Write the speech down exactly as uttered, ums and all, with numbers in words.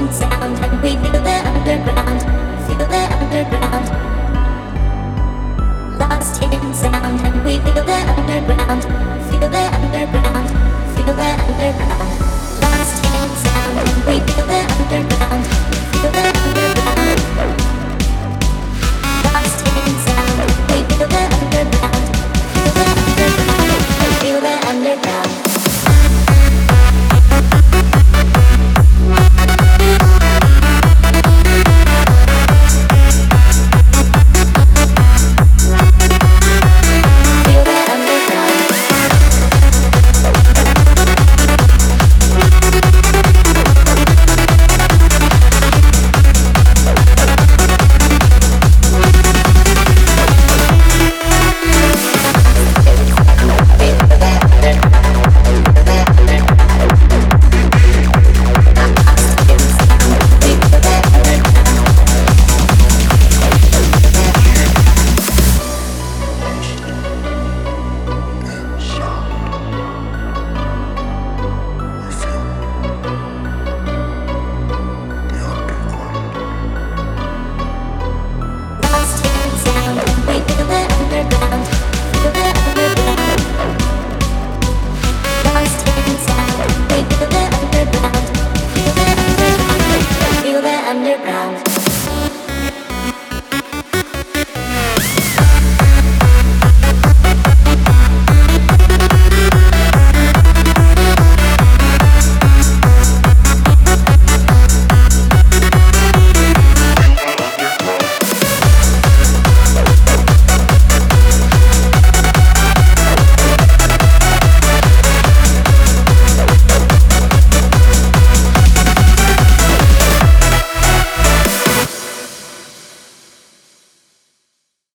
in sound, and we feel the underground, feel the underground. Lost in sound, and we feel the underground, feel the underground, feel the underground.